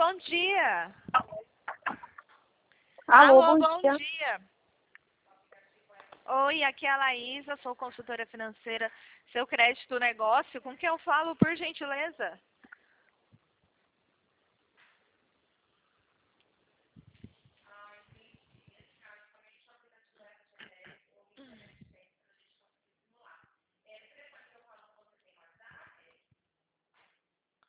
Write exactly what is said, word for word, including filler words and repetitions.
bom dia. Alô, Alô, bom, bom dia. dia. Oi, aqui é a Laísa, sou consultora financeira. Seu crédito negócio, com quem eu falo, por gentileza?